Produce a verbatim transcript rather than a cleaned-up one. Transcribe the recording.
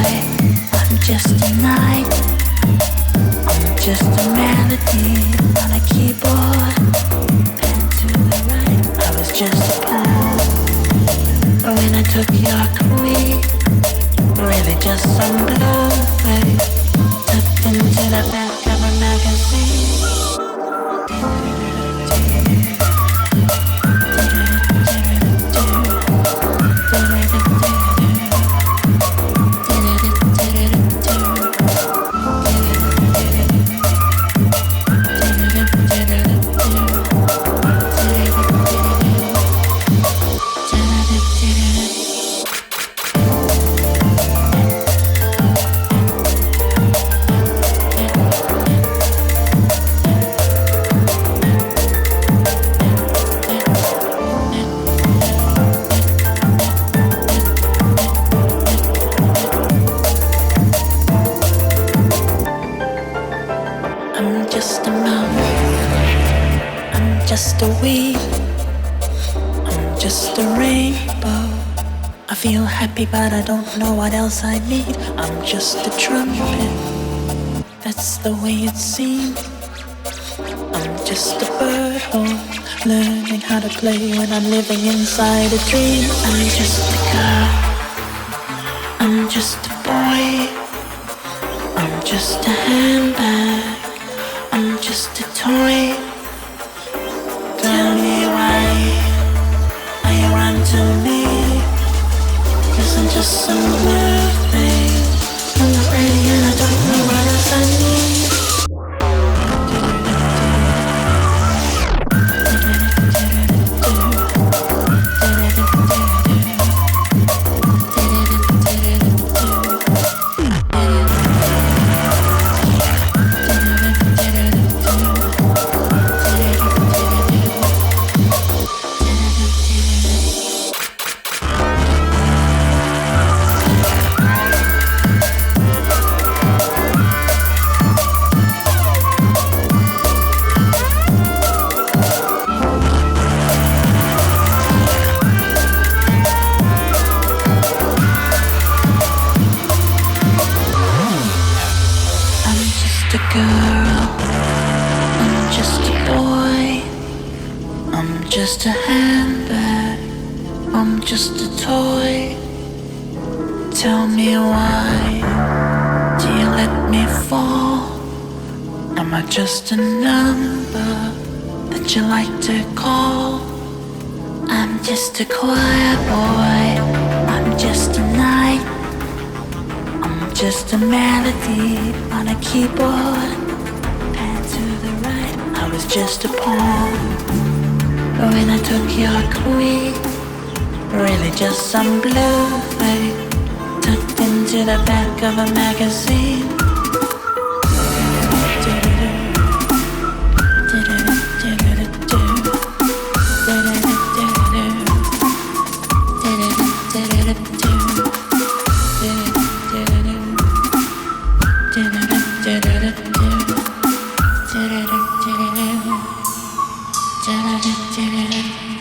I'm just a night. I'm just a melody on a keyboard. Pen to the right. I was just a pawn when I took your queen. Really just some blue face tucked into the back of a magazine. Just a weed, I'm just a rainbow. I feel happy but I don't know what else I need. I'm just a trumpet, that's the way it seems. I'm just a bird hole, learning how to play when I'm living inside a dream. I'm just a girl, I'm just a boy, I'm just a handbag, I'm just a toy. Tell me why, why you run to me? Cause I'm just some weird thing. I'm not ready and I don't know what else I need. Just a handbag, I'm just a toy. Tell me why do you let me fall? Am I just a number that you like to call? I'm just a choir boy, I'm just a night. I'm just a melody on a keyboard. Pen to the right, I was just a pawn when I took your queen. Really just some blue face tucked into the back of a magazine. Da da da da da.